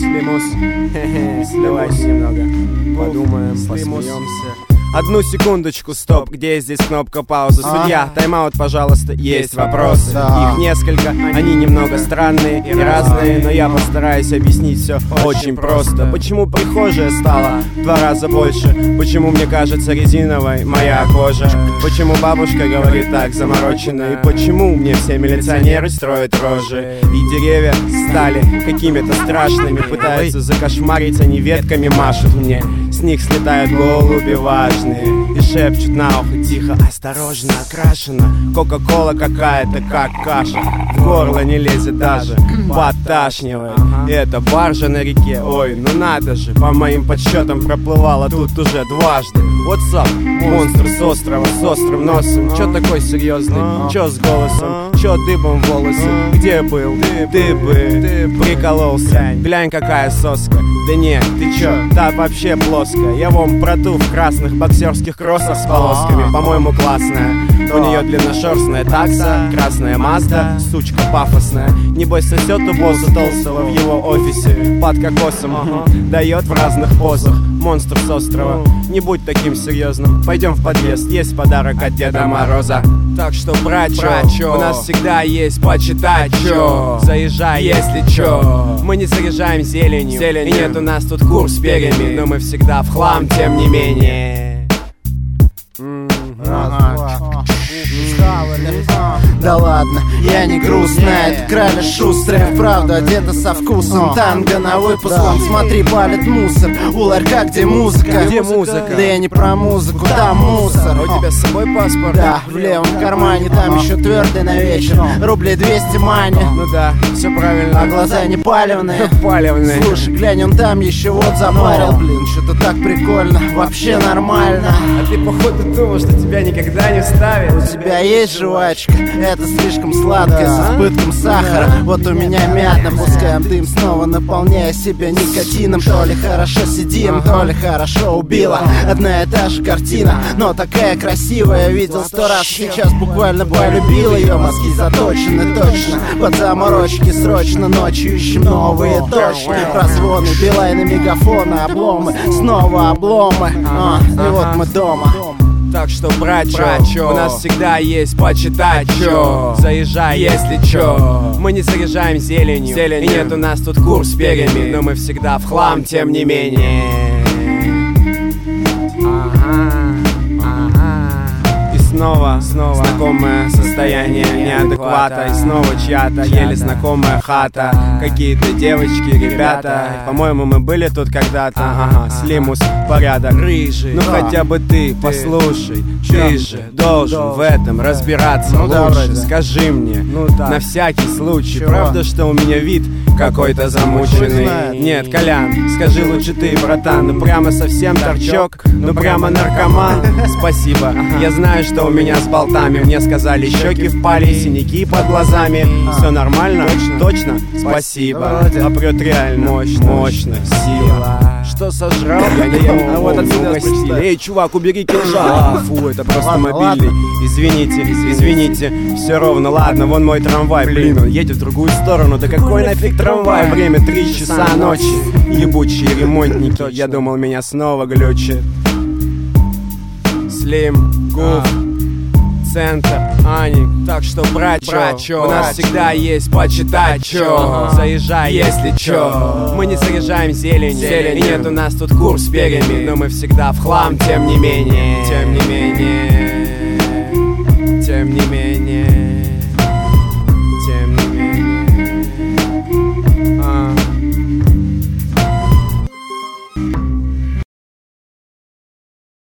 Слимус, сливайся немного, подумаем, посмеемся. Одну секундочку, стоп, где здесь кнопка паузы? Судья, тайм-аут, пожалуйста, есть вопросы. Их несколько, они немного странные и разные, но я постараюсь объяснить все очень просто. Почему прихожая стала в 2 раза больше? Почему мне кажется резиновой моя кожа? Почему бабушка говорит так замороченно? И почему мне все милиционеры строят рожи? И деревья стали какими-то страшными, пытаются закошмарить, они ветками машут мне. С них слетают голуби важные и шепчут на ухо тихо: осторожно, окрашена кока-кола какая-то, как каша. В горло не лезет даже, подташнивает. Это баржа на реке, ой, ну надо же. По моим подсчетам проплывала тут уже дважды. What's up, монстр с острова, с острым носом. Чё такой серьезный, чё с голосом, чё дыбом волосы? Где был, ты бы прикололся. Глянь, какая соска. Да нет, ты чё, та вообще плоская. Я вон про ту в красных боксерских кроссах с полосками, по-моему, классная. У нее длинношерстная такса, красная Мазда, сучка пафосная. Небось сосет у босса толстого в его офисе под кокосом, дает в разных позах. Монстр с острова, не будь таким серьезным. Пойдем в подъезд, есть подарок от Деда Мороза. Так что, братчо, у нас всегда есть почитать, чё. Заезжай, если чё. Мы не заряжаем зеленью, и нет у нас тут кур с перьями, но мы всегда в хлам, тем не менее. Да ладно, я не грустная, это краля шустрая, вправду одета со вкусом. Танго на выпуск, смотри, палит мусор. У ларька, где музыка? Где музыка? Да я не про музыку, там мусор. А у тебя с собой паспорт? Да, в левом кармане, там еще твердый на вечер. Рублей 200 мани. Ну да, все правильно. А глаза не палевные. Палевные. Слушай, глянь, он там еще вот запарил. Блин, что-то так прикольно, вообще нормально. А ты походу думал, что тебя никогда не вставят? У тебя есть жвачка? Это слишком сладкое, с избытком сахара. Вот у меня мята, пускаем дым снова, наполняя себя никотином. То ли хорошо сидим, то ли хорошо убила. Одна и та же картина, но такая красивая. Видел 100 раз, сейчас буквально полюбил ее. Мозги заточены точно под заморочки. Срочно ночью ищем новые точки. Прозвоны, билайны, мегафоны, обломы, снова обломы. И вот мы дома. Так что, братчо, у нас всегда есть почитать, чё. Заезжай, если чё. Мы не заряжаем зеленью, и нет у нас тут кур с перьями, но мы всегда в хлам, тем не менее. Снова знакомое состояние неадеквата. И снова чья-то еле знакомая хата. Какие-то девочки, ребята. По-моему, мы были тут когда-то. Слимус, порядок, рыжий. Ну хотя бы ты, послушай. Ты же должен в этом разбираться лучше. Скажи мне, на всякий случай, правда, что у меня вид какой-то замученный? Нет, Колян, скажи лучше ты, братан. Ну прямо совсем торчок, ну прямо наркоман. Спасибо, я знаю, что у меня с болтами. Мне сказали, щеки впали, синяки под глазами. Все нормально? Точно? Спасибо. А прет реально мощно, сила. Что сожрал? Я не ел, а вот отсюда угостили. Эй, чувак, убери кинжал. Фу, это просто мобильный. Извините, все ровно, ладно, вон мой трамвай. Блин, он едет в другую сторону. Да какой нафиг трамвай? Время 3 часа ночи. Ебучие ремонтники. Я думал, меня снова глючит. Слим, Гуф, Центр, Аник. Так что, братчо, у нас всегда есть почитать, чё. Заезжай, если чё. Мы не заряжаем зеленью, и нет у нас тут кур с перьями, но мы всегда в хлам, тем не менее.